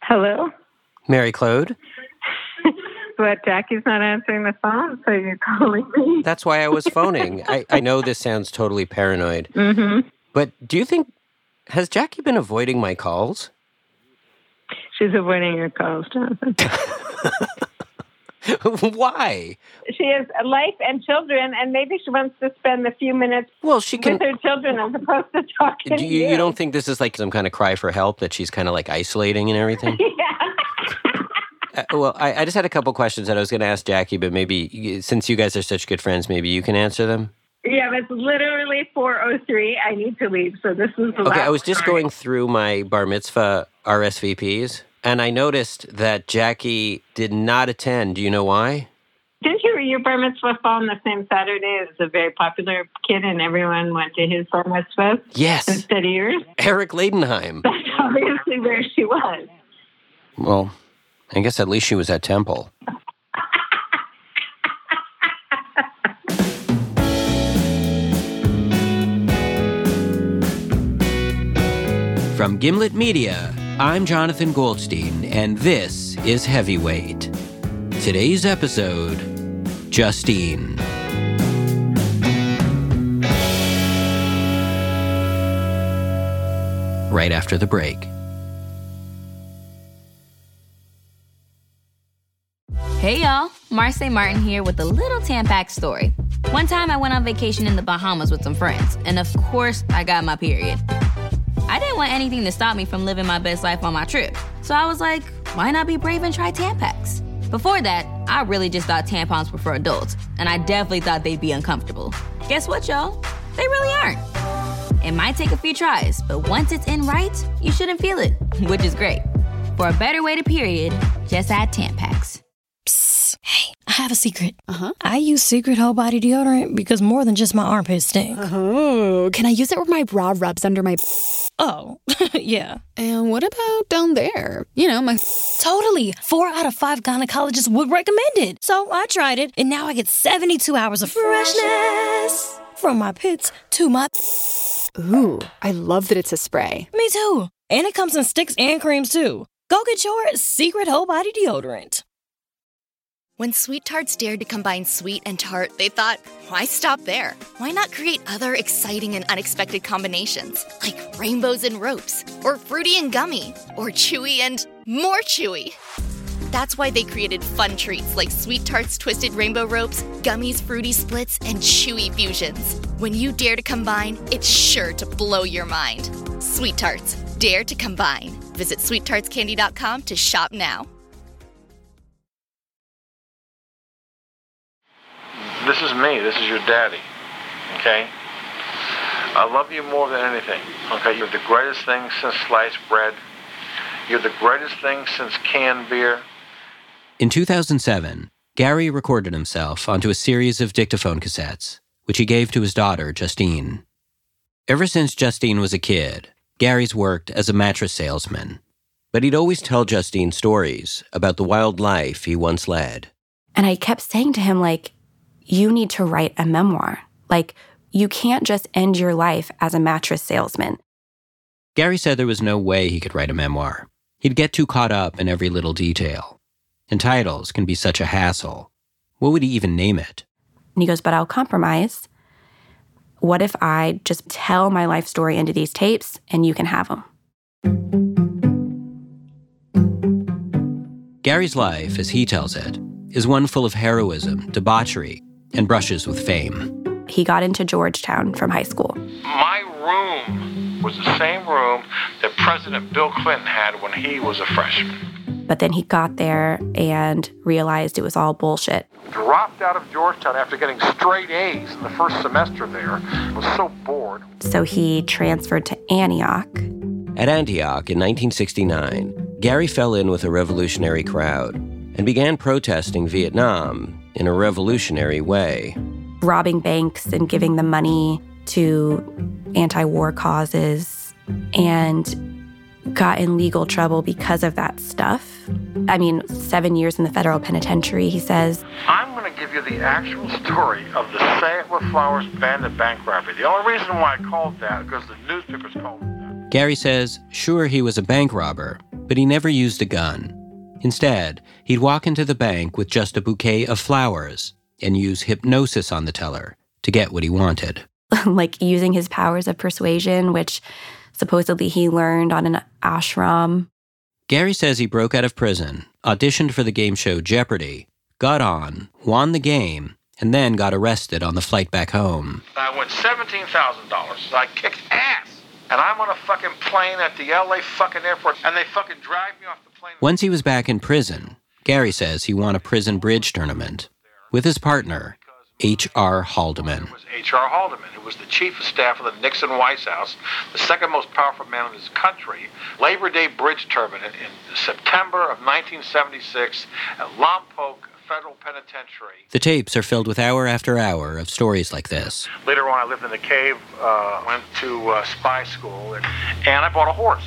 Hello? Mary Claude? But Jackie's not answering the phone, so you're calling me. That's why I was phoning. I know this sounds totally paranoid. Mm-hmm. But do you think, has Jackie been avoiding my calls? She's avoiding your calls, Jonathan. Why? She has a life and children, and maybe she wants to spend a few minutes with her children as opposed to talking to you. You don't think this is like some kind of cry for help, that she's kind of like isolating and everything? Yeah. I just had a couple questions that I was going to ask Jackie, but maybe since you guys are such good friends, maybe you can answer them? Yeah, it's literally 4:03. I need to leave, so this is the last. Okay, I was just going through my bar mitzvah RSVPs, and I noticed that Jackie did not attend. Do you know why? Didn't your bar mitzvah fall on the same Saturday? It was a very popular kid, and everyone went to his bar mitzvah. Yes. Instead of yours. Eric Leidenheim. That's obviously where she was. Well, I guess at least she was at Temple. From Gimlet Media, I'm Jonathan Goldstein, and this is Heavyweight. Today's episode, Justine. Right after the break. Hey y'all, Marseille Martin here with a little Tampax story. One time I went on vacation in the Bahamas with some friends, and of course I got my period. I didn't want anything to stop me from living my best life on my trip, so I was like, why not be brave and try Tampax? Before that, I really just thought tampons were for adults, and I definitely thought they'd be uncomfortable. Guess what, y'all? They really aren't. It might take a few tries, but once it's in right, you shouldn't feel it, which is great. For a better way to period, just add Tampax. Psst. Hey, I have a secret. I use Secret Whole Body Deodorant because more than just my armpits stink. Oh, can I use it where my bra rubs under my... Oh, yeah. And what about down there? You know, my... Totally. 4 out of 5 gynecologists would recommend it. So I tried it, and now I get 72 hours of freshness. From my pits to my... Ooh, I love that it's a spray. Me too. And it comes in sticks and creams too. Go get your Secret Whole Body Deodorant. When Sweet Tarts dared to combine sweet and tart, they thought, why stop there? Why not create other exciting and unexpected combinations? Like rainbows and ropes, or fruity and gummy, or chewy and more chewy. That's why they created fun treats like Sweet Tarts Twisted Rainbow Ropes, Gummies Fruity Splits, and Chewy Fusions. When you dare to combine, it's sure to blow your mind. Sweet Tarts, dare to combine. Visit sweettartscandy.com to shop now. This is me. This is your daddy. Okay? I love you more than anything. Okay? You're the greatest thing since sliced bread. You're the greatest thing since canned beer. In 2007, Gary recorded himself onto a series of dictaphone cassettes, which he gave to his daughter, Justine. Ever since Justine was a kid, Gary's worked as a mattress salesman, but he'd always tell Justine stories about the wild life he once led. And I kept saying to him, like, you need to write a memoir. Like, you can't just end your life as a mattress salesman. Gary said there was no way he could write a memoir. He'd get too caught up in every little detail. And titles can be such a hassle. What would he even name it? And he goes, but I'll compromise. What if I just tell my life story into these tapes and you can have them? Gary's life, as he tells it, is one full of heroism, debauchery, and brushes with fame. He got into Georgetown from high school. My room was the same room that President Bill Clinton had when he was a freshman. But then he got there and realized it was all bullshit. Dropped out of Georgetown after getting straight A's in the first semester there. Was so bored. So he transferred to Antioch. At Antioch in 1969, Gary fell in with a revolutionary crowd and began protesting Vietnam in a revolutionary way. Robbing banks and giving them money to anti-war causes, and got in legal trouble because of that stuff. I mean, 7 years in the federal penitentiary, he says. I'm going to give you the actual story of the Say It With Flowers bandit bank robbery. The only reason why I called that is because the newspapers called it that. Gary says, sure, he was a bank robber, but he never used a gun. Instead, he'd walk into the bank with just a bouquet of flowers and use hypnosis on the teller to get what he wanted. Like using his powers of persuasion, which supposedly he learned on an ashram. Gary says he broke out of prison, auditioned for the game show Jeopardy, got on, won the game, and then got arrested on the flight back home. I won $17,000. I kicked ass. And I'm on a fucking plane at the LA fucking airport, and they fucking drive me off the plane. Once he was back in prison, Gary says he won a prison bridge tournament with his partner, H.R. Haldeman. It was H.R. Haldeman, who was the chief of staff of the Nixon White House, the second most powerful man in his country. Labor Day bridge tournament in September of 1976 at Lompoc Federal Penitentiary. The tapes are filled with hour after hour of stories like this. Later on, I lived in the cave, went to spy school, and I bought a horse.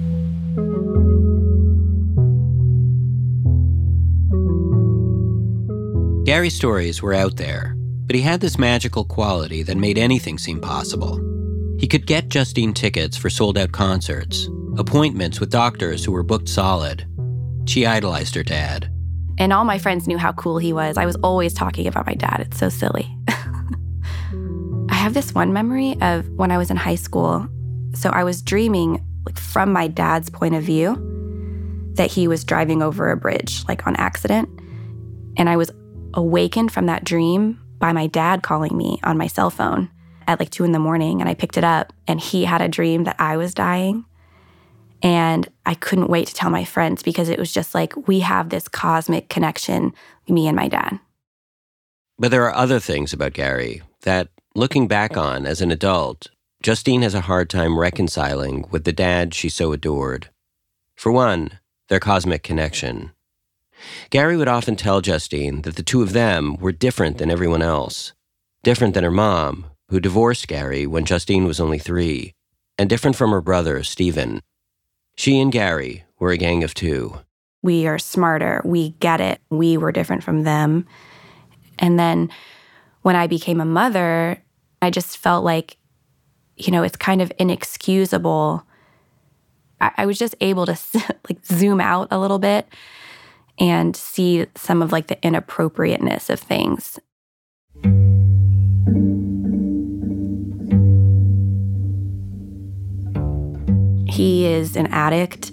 Gary's stories were out there, but he had this magical quality that made anything seem possible. He could get Justine tickets for sold-out concerts, appointments with doctors who were booked solid. She idolized her dad. And all my friends knew how cool he was. I was always talking about my dad. It's so silly. I have this one memory of when I was in high school. So I was dreaming, like from my dad's point of view, that he was driving over a bridge, like on accident. And I was awakened from that dream by my dad calling me on my cell phone at like 2 a.m. And I picked it up, and he had a dream that I was dying. And I couldn't wait to tell my friends because it was just like, we have this cosmic connection, me and my dad. But there are other things about Gary that, looking back on as an adult, Justine has a hard time reconciling with the dad she so adored. For one, their cosmic connection. Gary would often tell Justine that the two of them were different than everyone else, different than her mom, who divorced Gary when Justine was only 3, and different from her brother, Stephen. She and Gary were a gang of 2. We are smarter. We get it. We were different from them. And then when I became a mother, I just felt like, you know, it's kind of inexcusable. I was just able to like zoom out a little bit and see some of like the inappropriateness of things. He is an addict,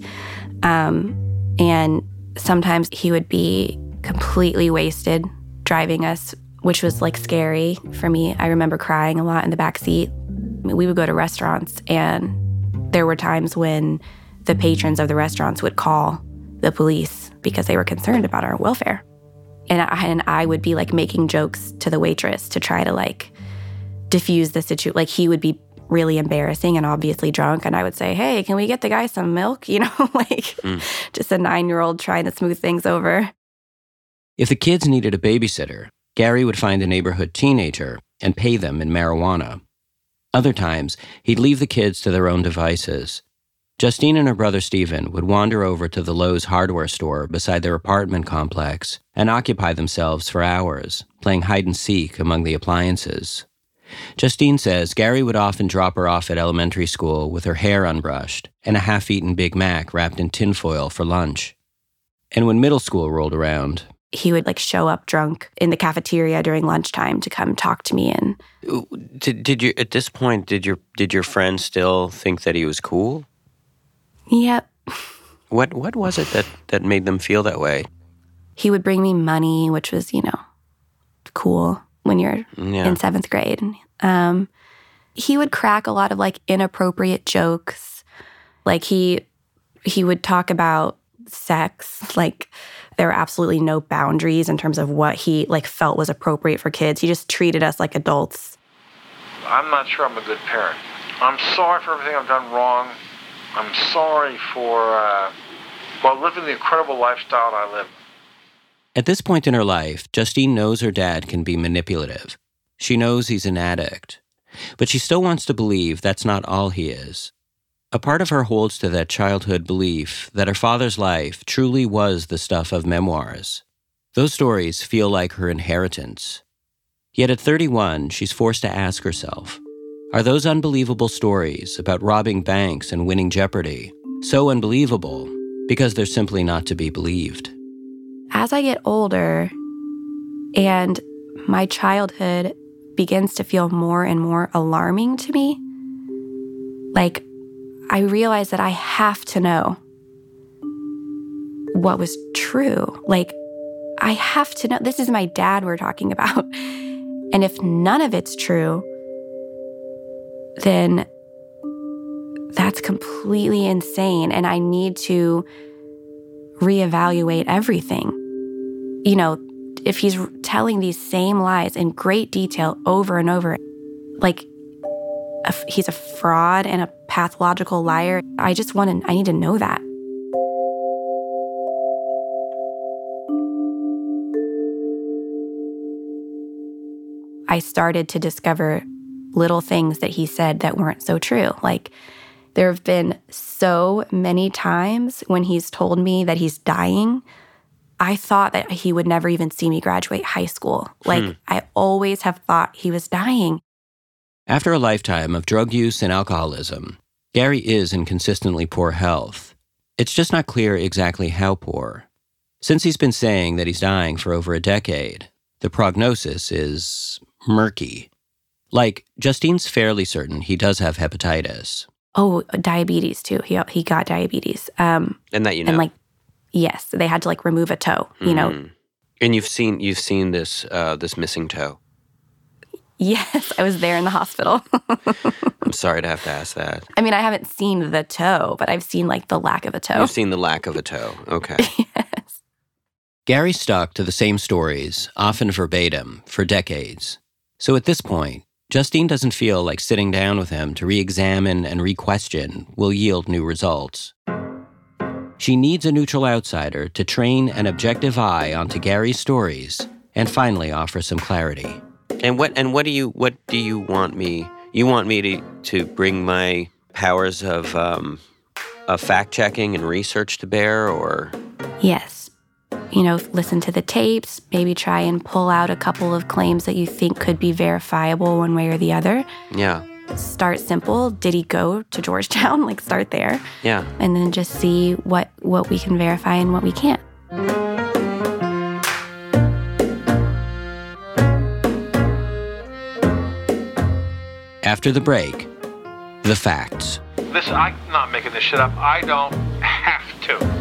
and sometimes he would be completely wasted driving us, which was like scary for me. I remember crying a lot in the back seat. We would go to restaurants, and there were times when the patrons of the restaurants would call the police because they were concerned about our welfare. And I would be like making jokes to the waitress to try to like diffuse the situation. Like he would be really embarrassing and obviously drunk, and I would say, hey, can we get the guy some milk? You know, like just a 9-year-old trying to smooth things over. If the kids needed a babysitter, Gary would find a neighborhood teenager and pay them in marijuana. Other times, he'd leave the kids to their own devices. Justine and her brother Stephen would wander over to the Lowe's hardware store beside their apartment complex and occupy themselves for hours, playing hide-and-seek among the appliances. Justine says Gary would often drop her off at elementary school with her hair unbrushed and a half-eaten Big Mac wrapped in tinfoil for lunch. And when middle school rolled around, he would like show up drunk in the cafeteria during lunchtime to come talk to me. And did you at this point did your friend still think that he was cool? Yep. What was it that made them feel that way? He would bring me money, which was, you know, cool when you're in 7th grade. He would crack a lot of like inappropriate jokes. Like he would talk about sex. Like there were absolutely no boundaries in terms of what he like felt was appropriate for kids. He just treated us like adults. I'm not sure I'm a good parent. I'm sorry for everything I've done wrong. I'm sorry for living the incredible lifestyle I live. At this point in her life, Justine knows her dad can be manipulative. She knows he's an addict. But she still wants to believe that's not all he is. A part of her holds to that childhood belief that her father's life truly was the stuff of memoirs. Those stories feel like her inheritance. Yet at 31, she's forced to ask herself, are those unbelievable stories about robbing banks and winning Jeopardy so unbelievable because they're simply not to be believed. As I get older and my childhood begins to feel more and more alarming to me, like, I realize that I have to know what was true. Like, I have to know. This is my dad we're talking about. And if none of it's true, then that's completely insane. And I need to reevaluate everything. You know, if he's telling these same lies in great detail over and over, like he's a fraud and a pathological liar, I need to know that. I started to discover little things that he said that weren't so true. Like, there have been so many times when he's told me that he's dying, I thought that he would never even see me graduate high school. Like, I always have thought he was dying. After a lifetime of drug use and alcoholism, Gary is in consistently poor health. It's just not clear exactly how poor. Since he's been saying that he's dying for over a decade, the prognosis is murky. Like, Justine's fairly certain he does have hepatitis. Oh, diabetes too. He got diabetes. And that, you know. And like, yes, they had to like remove a toe, you know. And you've seen this this missing toe. Yes, I was there in the hospital. I'm sorry to have to ask that. I mean, I haven't seen the toe, but I've seen like the lack of a toe. You've seen the lack of a toe. Okay. Yes. Gary stuck to the same stories, often verbatim, for decades. So at this point, Justine doesn't feel like sitting down with him to re-examine and re-question will yield new results. She needs a neutral outsider to train an objective eye onto Gary's stories and finally offer some clarity. And what do you want me? You want me to bring my powers of fact-checking and research to bear, or? Yes. You know, listen to the tapes, maybe try and pull out a couple of claims that you think could be verifiable one way or the other. Yeah. Start simple. Did he go to Georgetown? Like, start there. Yeah. And then just see what we can verify and what we can't. After the break, the facts. Listen, I'm not making this shit up. I don't have to.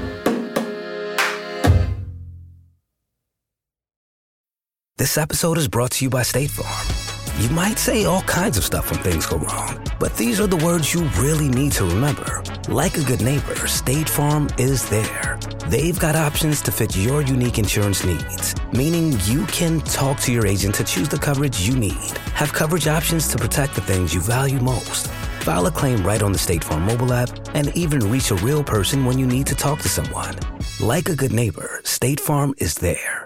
This episode is brought to you by State Farm. You might say all kinds of stuff when things go wrong, but these are the words you really need to remember. Like a good neighbor, State Farm is there. They've got options to fit your unique insurance needs, meaning you can talk to your agent to choose the coverage you need, have coverage options to protect the things you value most, file a claim right on the State Farm mobile app, and even reach a real person when you need to talk to someone. Like a good neighbor, State Farm is there.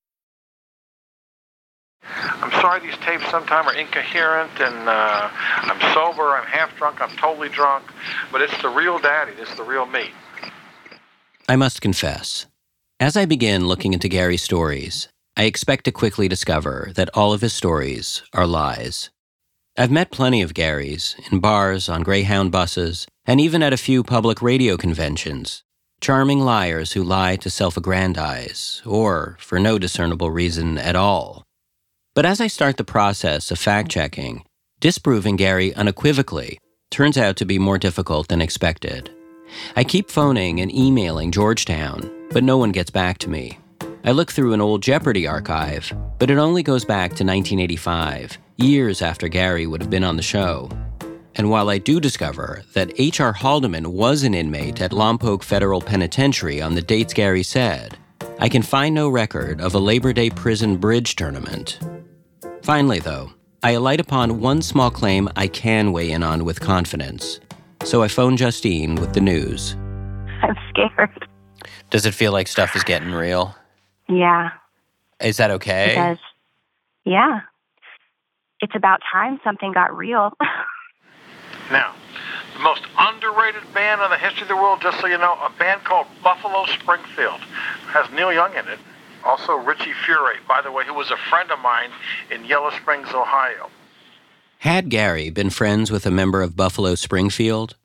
I'm sorry these tapes sometimes are incoherent, and I'm sober, I'm half drunk, I'm totally drunk, but it's the real daddy, it's the real me. I must confess, as I begin looking into Gary's stories, I expect to quickly discover that all of his stories are lies. I've met plenty of Garys in bars, on Greyhound buses, and even at a few public radio conventions. Charming liars who lie to self-aggrandize, or for no discernible reason at all. But as I start the process of fact-checking, disproving Gary unequivocally turns out to be more difficult than expected. I keep phoning and emailing Georgetown, but no one gets back to me. I look through an old Jeopardy archive, but it only goes back to 1985, years after Gary would have been on the show. And while I do discover that H.R. Haldeman was an inmate at Lompoc Federal Penitentiary on the dates Gary said, I can find no record of a Labor Day prison bridge tournament. Finally, though, I alight upon one small claim I can weigh in on with confidence. So I phone Justine with the news. I'm scared. Does it feel like stuff is getting real? Yeah. Is that okay? It does. Yeah. It's about time something got real. Now, the most underrated band in the history of the world, just so you know, a band called Buffalo Springfield. Has Neil Young in it. Also Richie Furay, by the way, who was a friend of mine in Yellow Springs, Ohio. Had Gary been friends with a member of Buffalo Springfield?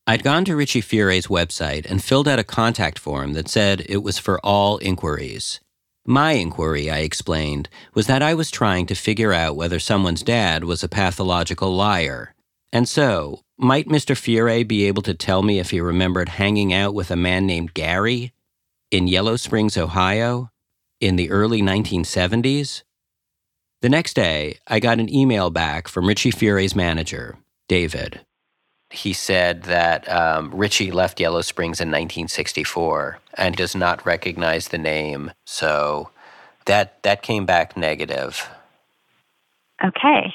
I'd gone to Richie Fury's website and filled out a contact form that said it was for all inquiries. My inquiry, I explained, was that I was trying to figure out whether someone's dad was a pathological liar. And so, might Mr. Fury be able to tell me if he remembered hanging out with a man named Gary in Yellow Springs, Ohio, in the early 1970s? The next day, I got an email back from Richie Fury's manager, David. He said that Richie left Yellow Springs in 1964 and does not recognize the name, so that came back negative. Okay.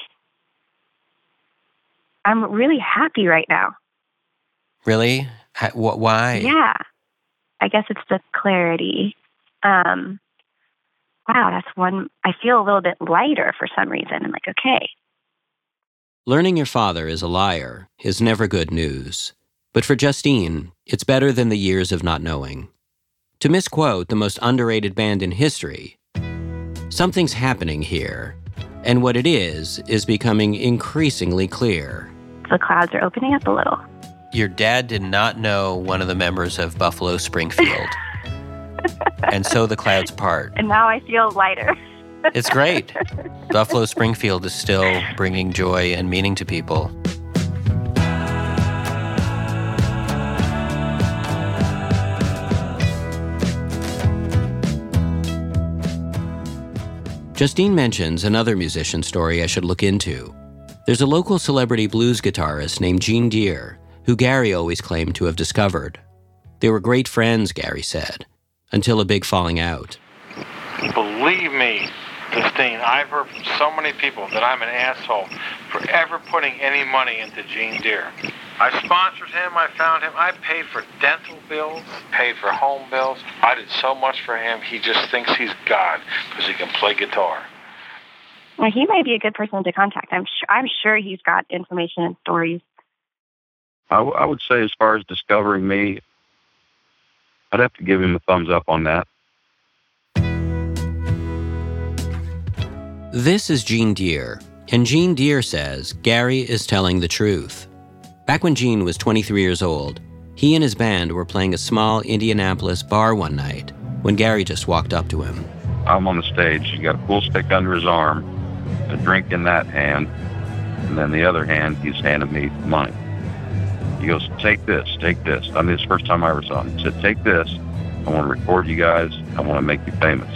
I'm really happy right now. Really? Why? Yeah. I guess it's the clarity. Wow, that's one. I feel a little bit lighter for some reason. I'm like, okay. Learning your father is a liar is never good news. But for Justine, it's better than the years of not knowing. To misquote the most underrated band in history, something's happening here, and what it is becoming increasingly clear. The clouds are opening up a little. Your dad did not know one of the members of Buffalo Springfield. And so the clouds part. And now I feel lighter. It's great. Buffalo Springfield is still bringing joy and meaning to people. Justine mentions another musician story I should look into. There's a local celebrity blues guitarist named Gene Deere, who Gary always claimed to have discovered. They were great friends, Gary said, until a big falling out. Believe me, Justine, I've heard from so many people that I'm an asshole for ever putting any money into Gene Deere. I sponsored him, I found him, I paid for dental bills, paid for home bills. I did so much for him, he just thinks he's God because he can play guitar. Well, he might be a good person to contact. I'm sure he's got information and stories. I would say as far as discovering me, I'd have to give him a thumbs up on that. This is Gene Deere, and Gene Deere says Gary is telling the truth. Back when Gene was 23 years old, he and his band were playing a small Indianapolis bar one night when Gary just walked up to him. I'm on the stage. He's got a pool stick under his arm, a drink in that hand, and then the other hand, he's handing me money. He goes, take this. I mean, it's the first time I ever saw him. He said, take this. I want to record you guys. I want to make you famous.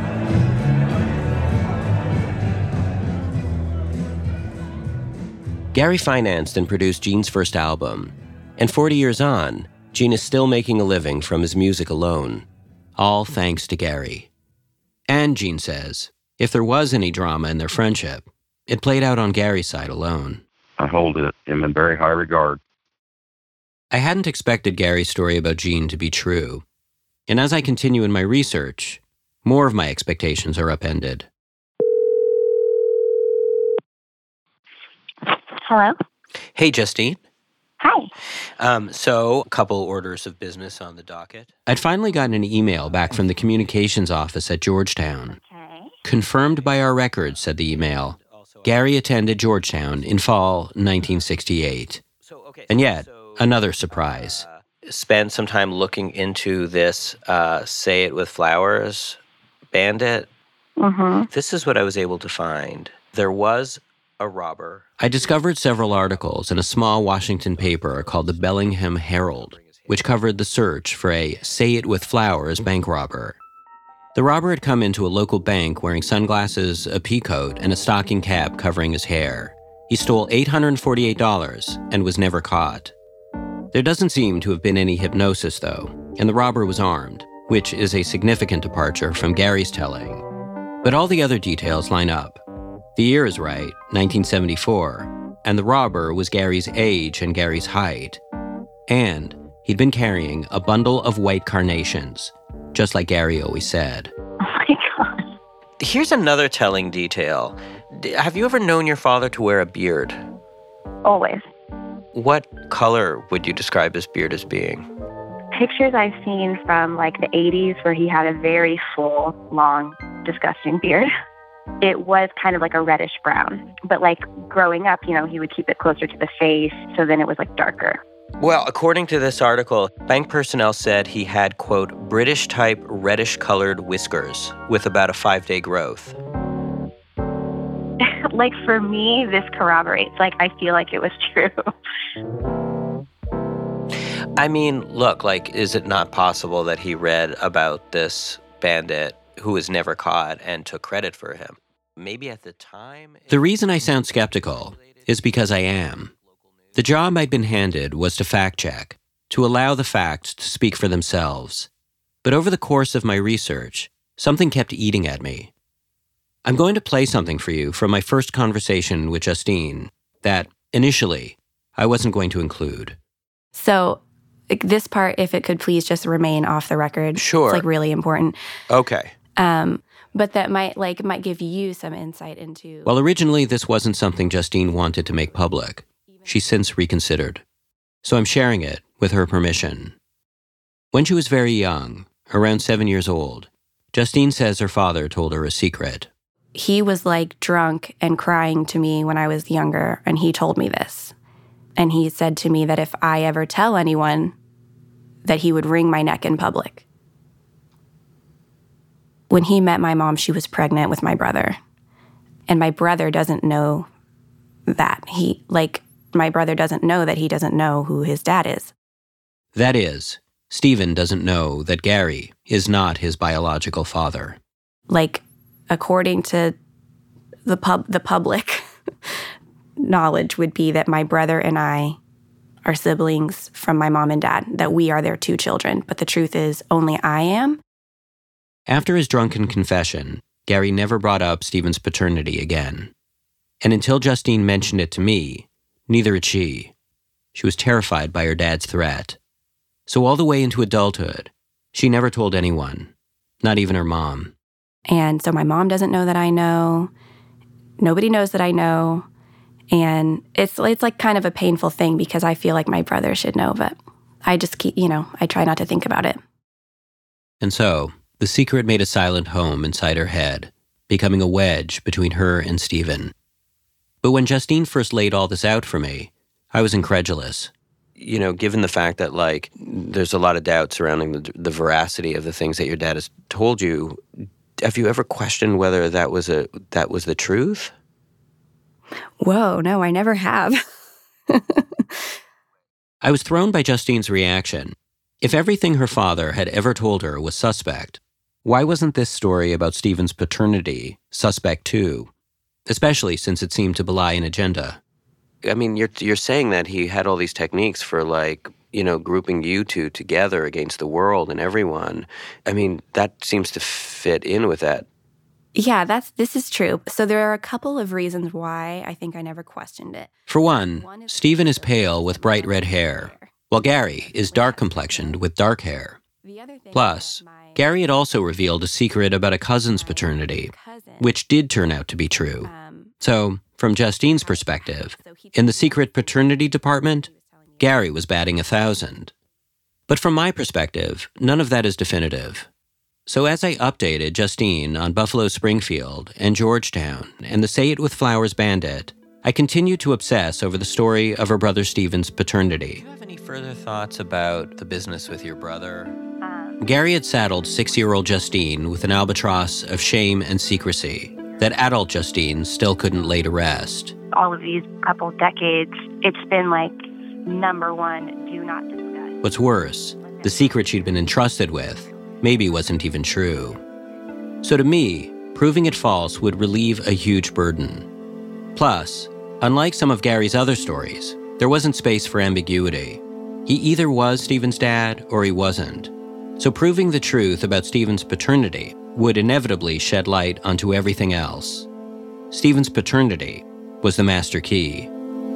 Gary financed and produced Gene's first album, and 40 years on, Gene is still making a living from his music alone, all thanks to Gary. And Gene says, if there was any drama in their friendship, it played out on Gary's side alone. I hold him in very high regard. I hadn't expected Gary's story about Gene to be true, and as I continue in my research, more of my expectations are upended. Hello? Hey, Justine. Hi. So, a couple orders of business on the docket. I'd finally gotten an email back from the communications office at Georgetown. Okay. Confirmed by our records, said the email. Gary attended Georgetown in fall 1968. And yet, another surprise. Spend some time looking into this Say It With Flowers bandit. Mm-hmm. This is what I was able to find. There was a robber. I discovered several articles in a small Washington paper called the Bellingham Herald, which covered the search for a Say It With Flowers bank robber. The robber had come into a local bank wearing sunglasses, a pea coat, and a stocking cap covering his hair. He stole $848 and was never caught. There doesn't seem to have been any hypnosis, though, and the robber was armed, which is a significant departure from Gary's telling. But all the other details line up. The year is right, 1974, and the robber was Gary's age and Gary's height. And he'd been carrying a bundle of white carnations, just like Gary always said. Oh my God. Here's another telling detail. Have you ever known your father to wear a beard? Always. What color would you describe his beard as being? Pictures I've seen from like the 80s where he had a very full, long, disgusting beard. It was kind of like a reddish brown. But like growing up, he would keep it closer to the face, so then it was like darker. Well, according to this article, bank personnel said he had, quote, British-type reddish-colored whiskers with about a 5-day growth. Like, for me, this corroborates. Like, I feel like it was true. I mean, look, like, is it not possible that he read about this bandit who was never caught and took credit for him? Maybe at the time... The reason I sound skeptical is because I am. The job I'd been handed was to fact-check, to allow the facts to speak for themselves. But over the course of my research, something kept eating at me. I'm going to play something for you from my first conversation with Justine that, initially, I wasn't going to include. So, this part, if it could please just remain off the record. Sure. It's, like, really important. Okay. But that might give you some insight into... Well, originally, this wasn't something Justine wanted to make public. She's since reconsidered. So I'm sharing it with her permission. When she was very young, around 7 years old, Justine says her father told her a secret. He was, like, drunk and crying to me when I was younger, and he told me this. And he said to me that if I ever tell anyone, that he would wring my neck in public. When he met my mom, she was pregnant with my brother. And my brother doesn't know that. My brother doesn't know that he doesn't know who his dad is. That is, Stephen doesn't know that Gary is not his biological father. Like, according to the public knowledge would be that my brother and I are siblings from my mom and dad, that we are their 2 children. But the truth is, only I am. After his drunken confession, Gary never brought up Stephen's paternity again. And until Justine mentioned it to me, neither had she. She was terrified by her dad's threat. So all the way into adulthood, she never told anyone, not even her mom. And so my mom doesn't know that I know. Nobody knows that I know. And it's like kind of a painful thing because I feel like my brother should know, but I just keep, I try not to think about it. And so, the secret made a silent home inside her head, becoming a wedge between her and Stephen. But when Justine first laid all this out for me, I was incredulous. Given the fact that, like, there's a lot of doubt surrounding the veracity of the things that your dad has told you, have you ever questioned whether that was the truth? Whoa, no, I never have. I was thrown by Justine's reaction. If everything her father had ever told her was suspect, why wasn't this story about Stephen's paternity suspect too? Especially since it seemed to belie an agenda. I mean, you're saying that he had all these techniques for, like, grouping you two together against the world and everyone. I mean, that seems to fit in with that. Yeah, this is true. So there are a couple of reasons why I think I never questioned it. For one, Stephen is pale with bright red hair, while Gary is dark-complexioned with dark hair. Plus, Gary had also revealed a secret about a cousin's paternity, which did turn out to be true. So, from Justine's perspective, in the secret paternity department, Gary was batting 1,000. But from my perspective, none of that is definitive. So as I updated Justine on Buffalo Springfield and Georgetown and the Say It With Flowers bandit, I continued to obsess over the story of her brother Stephen's paternity. Do you have any further thoughts about the business with your brother? Gary had saddled 6-year-old Justine with an albatross of shame and secrecy that adult Justine still couldn't lay to rest. All of these couple decades, it's been like #1, do not discuss. What's worse, the secret she'd been entrusted with maybe wasn't even true. So to me, proving it false would relieve a huge burden. Plus, unlike some of Gary's other stories, there wasn't space for ambiguity. He either was Stephen's dad or he wasn't. So proving the truth about Stephen's paternity would inevitably shed light onto everything else. Stephen's paternity was the master key.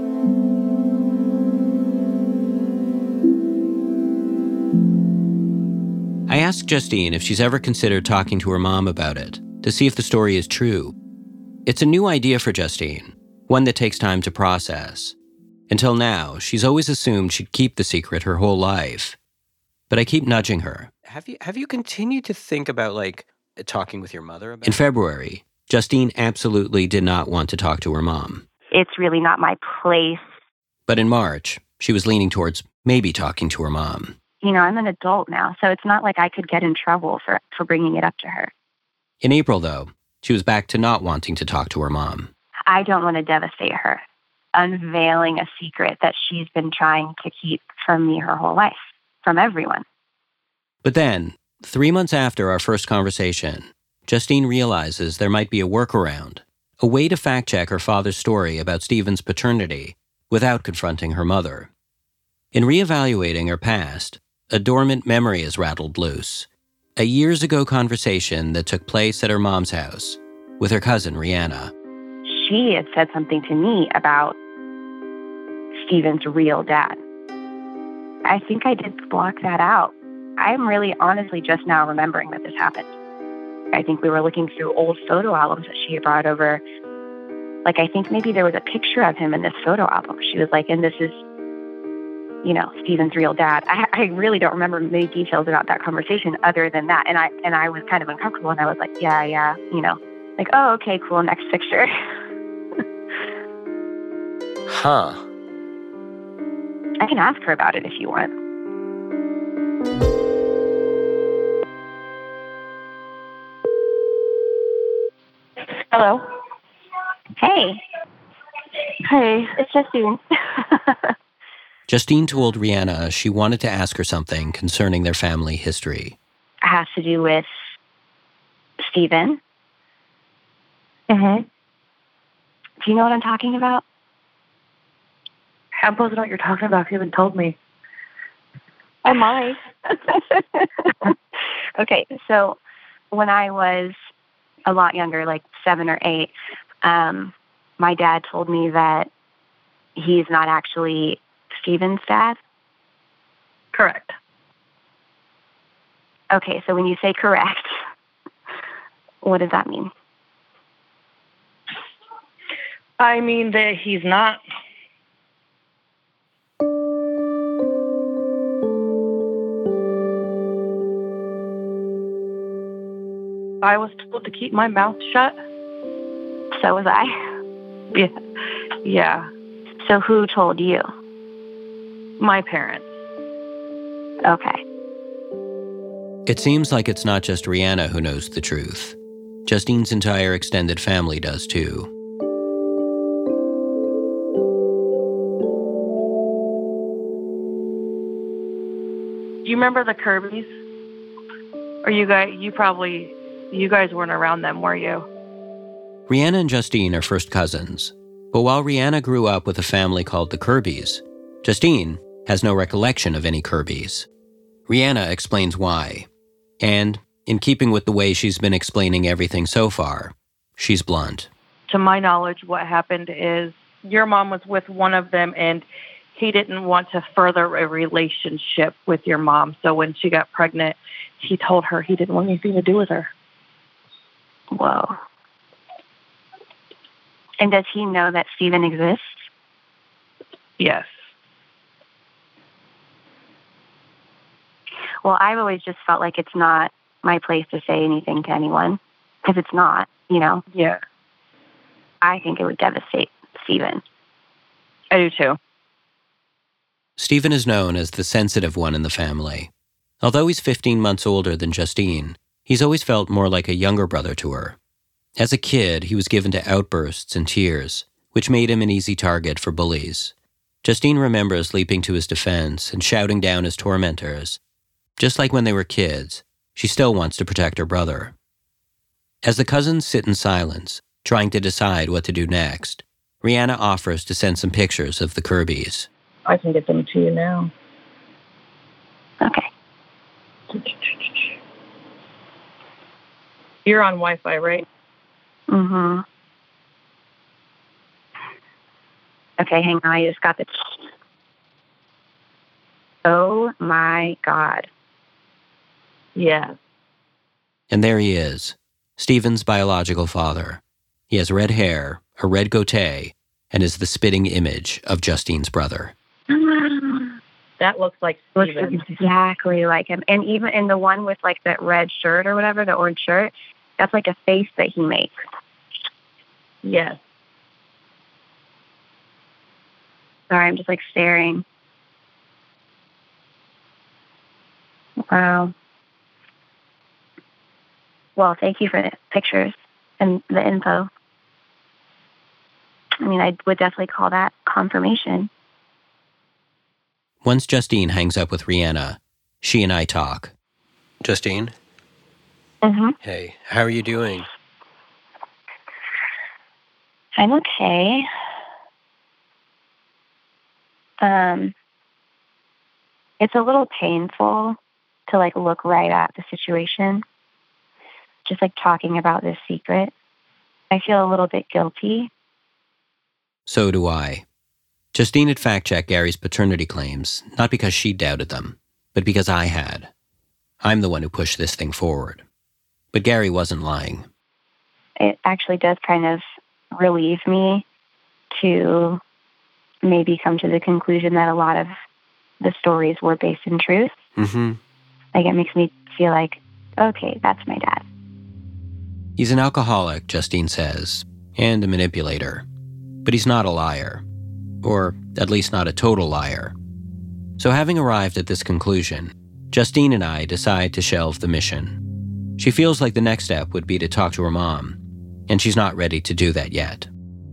I asked Justine if she's ever considered talking to her mom about it, to see if the story is true. It's a new idea for Justine, one that takes time to process. Until now, she's always assumed she'd keep the secret her whole life. But I keep nudging her. Have you continued to think about, like, talking with your mother about it? In February, Justine absolutely did not want to talk to her mom. It's really not my place. But in March, she was leaning towards maybe talking to her mom. You know, I'm an adult now, so it's not like I could get in trouble for bringing it up to her. In April, though, she was back to not wanting to talk to her mom. I don't want to devastate her, unveiling a secret that she's been trying to keep from me her whole life, from everyone. But then, 3 months after our first conversation, Justine realizes there might be a workaround, a way to fact-check her father's story about Stephen's paternity without confronting her mother. In reevaluating her past, a dormant memory is rattled loose. A years-ago conversation that took place at her mom's house with her cousin, Rihanna. She had said something to me about Stephen's real dad. I think I did block that out. I'm really honestly just now remembering that this happened. I think we were looking through old photo albums that she had brought over. Like, I think maybe there was a picture of him in this photo album. She was like, and this is, you know, Stephen's real dad. I really don't remember many details about that conversation other than that. And I was kind of uncomfortable, and I was like, yeah, you know. Like, oh, okay, cool, next picture. Huh. I can ask her about it if you want. Hello. Hey. Hey. It's Justine. Justine told Rihanna she wanted to ask her something concerning their family history. It has to do with Stephen. Mm-hmm. Do you know what I'm talking about? I'm supposed to know what you're talking about if you haven't told me. I might. Okay, so when I was a lot younger, like 7 or 8, my dad told me that he's not actually Stephen's dad. Correct. Okay, so when you say correct, what does that mean? I mean that he's not. I was told to keep my mouth shut. So was I. Yeah. So who told you? My parents. Okay. It seems like it's not just Rihanna who knows the truth. Justine's entire extended family does too. Do you remember the Kirbys? Or you guys weren't around them, were you? Rihanna and Justine are first cousins. But while Rihanna grew up with a family called the Kirbys, Justine has no recollection of any Kirbys. Rihanna explains why. And, in keeping with the way she's been explaining everything so far, she's blunt. To my knowledge, what happened is your mom was with one of them, and he didn't want to further a relationship with your mom. So when she got pregnant, he told her he didn't want anything to do with her. Whoa. And does he know that Stephen exists? Yes. Well, I've always just felt like it's not my place to say anything to anyone, because it's not, you know? Yeah. I think it would devastate Stephen. I do too. Stephen is known as the sensitive one in the family. Although he's 15 months older than Justine, he's always felt more like a younger brother to her. As a kid, he was given to outbursts and tears, which made him an easy target for bullies. Justine remembers leaping to his defense and shouting down his tormentors. Just like when they were kids, she still wants to protect her brother. As the cousins sit in silence, trying to decide what to do next, Rihanna offers to send some pictures of the Kirbys. I can get them to you now. Okay. You're on Wi-Fi, right? Mm-hmm. Okay, hang on. I just got the... Oh, my God. Yeah. And there he is, Stephen's biological father. He has red hair, a red goatee, and is the spitting image of Justine's brother. That looks like Stephen. Looks exactly like him. And even in the one with like that red shirt or whatever, the orange shirt, that's like a face that he makes. Yes. Sorry, I'm just like staring. Wow. Well, thank you for the pictures and the info. I mean, I would definitely call that confirmation. Once Justine hangs up with Rihanna, she and I talk. Justine? Mm-hmm. Hey, how are you doing? I'm okay. It's a little painful to look right at the situation. Just talking about this secret. I feel a little bit guilty. So do I. Justine had fact-checked Gary's paternity claims, not because she doubted them, but because I had. I'm the one who pushed this thing forward. But Gary wasn't lying. It actually does kind of relieve me to maybe come to the conclusion that a lot of the stories were based in truth. Mm-hmm. It makes me feel like, okay, that's my dad. He's an alcoholic, Justine says, and a manipulator. But he's not a liar. Or at least not a total liar. So having arrived at this conclusion, Justine and I decide to shelve the mission. She feels like the next step would be to talk to her mom, and she's not ready to do that yet.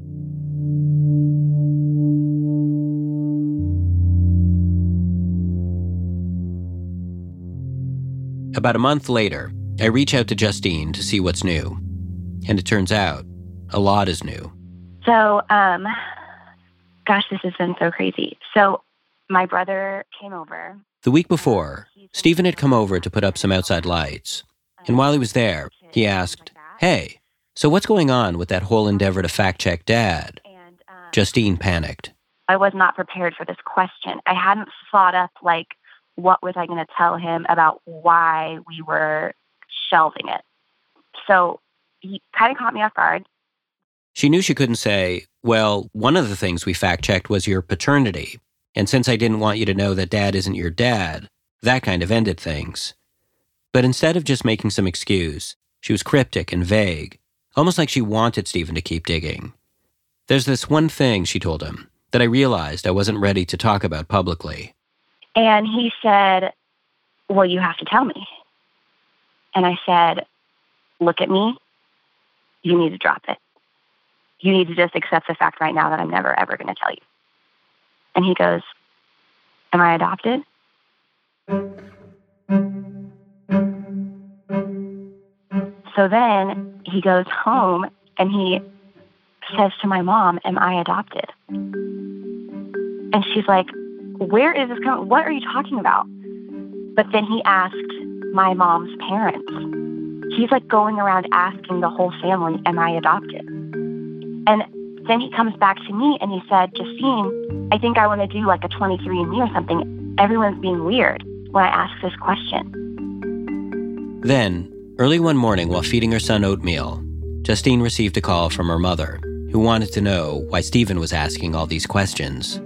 About a month later, I reach out to Justine to see what's new. And it turns out, a lot is new. So, gosh, this has been so crazy. So, my brother came over. The week before, Stephen had come over to put up some outside lights. And while he was there, he asked, "Hey, so what's going on with that whole endeavor to fact-check Dad?" Justine panicked. I was not prepared for this question. I hadn't thought up, what was I going to tell him about why we were shelving it. So he kind of caught me off guard. She knew she couldn't say, well, one of the things we fact-checked was your paternity. And since I didn't want you to know that Dad isn't your dad, that kind of ended things. But instead of just making some excuse, she was cryptic and vague, almost like she wanted Stephen to keep digging. There's this one thing, she told him, that I realized I wasn't ready to talk about publicly. And he said, well, you have to tell me. And I said, look at me. You need to drop it. You need to just accept the fact right now that I'm never, ever going to tell you. And he goes, am I adopted? So then he goes home and he says to my mom, am I adopted? And she's like, where is this coming? What are you talking about? But then he asked my mom's parents. He's going around asking the whole family, am I adopted? And then he comes back to me and he said, Justine, I think I want to do a 23andMe or something. Everyone's being weird when I ask this question. Then, early one morning while feeding her son oatmeal, Justine received a call from her mother, who wanted to know why Stephen was asking all these questions.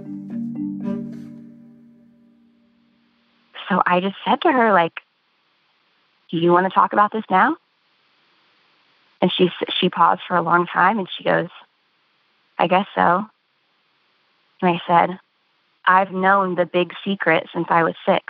So I just said to her, do you want to talk about this now? And she paused for a long time and she goes, I guess so. And I said, I've known the big secret since I was 6.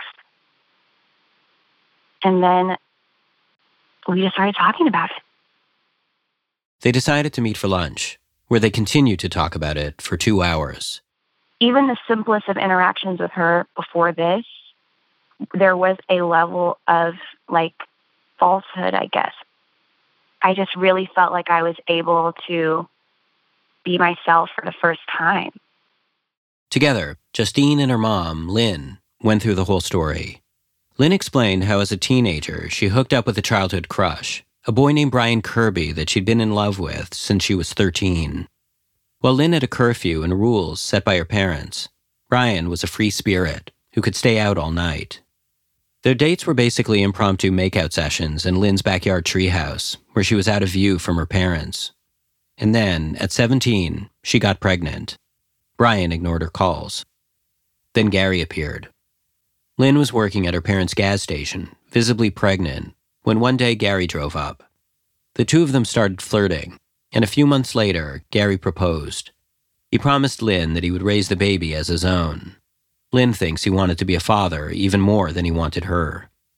And then we just started talking about it. They decided to meet for lunch, where they continued to talk about it for 2 hours. Even the simplest of interactions with her before this, there was a level of falsehood, I guess. I just really felt like I was able to be myself for the first time. Together, Justine and her mom, Lynn, went through the whole story. Lynn explained how as a teenager, she hooked up with a childhood crush, a boy named Brian Kirby that she'd been in love with since she was 13. While Lynn had a curfew and rules set by her parents, Brian was a free spirit who could stay out all night. Their dates were basically impromptu makeout sessions in Lynn's backyard treehouse, where she was out of view from her parents. And then, at 17, she got pregnant. Brian ignored her calls. Then Gary appeared. Lynn was working at her parents' gas station, visibly pregnant, when one day Gary drove up. The two of them started flirting, and a few months later, Gary proposed. He promised Lynn that he would raise the baby as his own. Lynn thinks he wanted to be a father even more than he wanted her.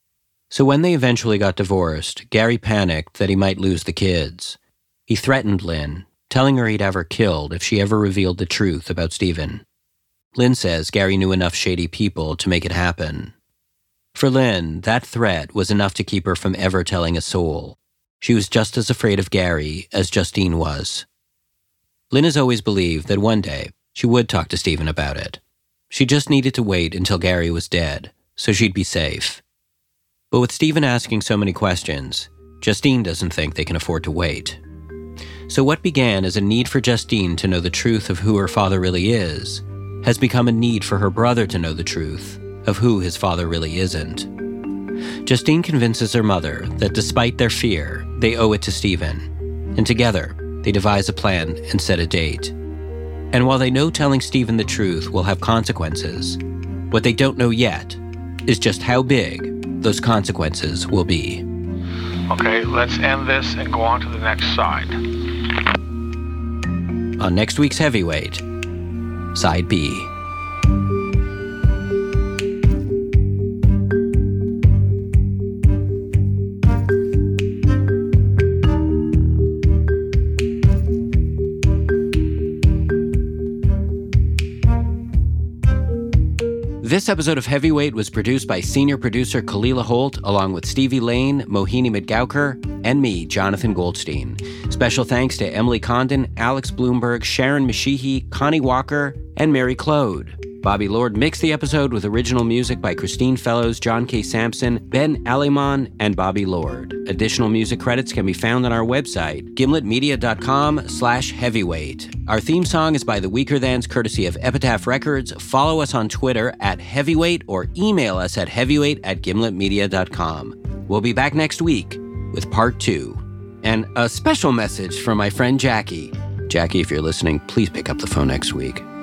So when they eventually got divorced, Gary panicked that he might lose the kids. He threatened Lynn, telling her he'd have her killed if she ever revealed the truth about Stephen. Lynn says Gary knew enough shady people to make it happen. For Lynn, that threat was enough to keep her from ever telling a soul. She was just as afraid of Gary as Justine was. Lynn has always believed that one day she would talk to Stephen about it. She just needed to wait until Gary was dead, so she'd be safe. But with Stephen asking so many questions, Justine doesn't think they can afford to wait. So what began as a need for Justine to know the truth of who her father really is, has become a need for her brother to know the truth of who his father really isn't. Justine convinces her mother that despite their fear, they owe it to Stephen, and together, they devise a plan and set a date. And while they know telling Stephen the truth will have consequences, what they don't know yet is just how big those consequences will be. Okay, let's end this and go on to the next side. On next week's Heavyweight, Side B. This episode of Heavyweight was produced by senior producer Kalila Holt, along with Stevie Lane, Mohini Midgaukar, and me, Jonathan Goldstein. Special thanks to Emily Condon, Alex Bloomberg, Sharon Mashihi, Connie Walker, and Mary Claude. Bobby Lord mixed the episode with original music by Christine Fellows, John K. Sampson, Ben Aleman, and Bobby Lord. Additional music credits can be found on our website, gimletmedia.com/heavyweight. Our theme song is by The Weaker Thans, courtesy of Epitaph Records. Follow us on Twitter @heavyweight or email us at heavyweight@gimletmedia.com. We'll be back next week with part 2. And a special message from my friend Jackie. Jackie, if you're listening, please pick up the phone next week.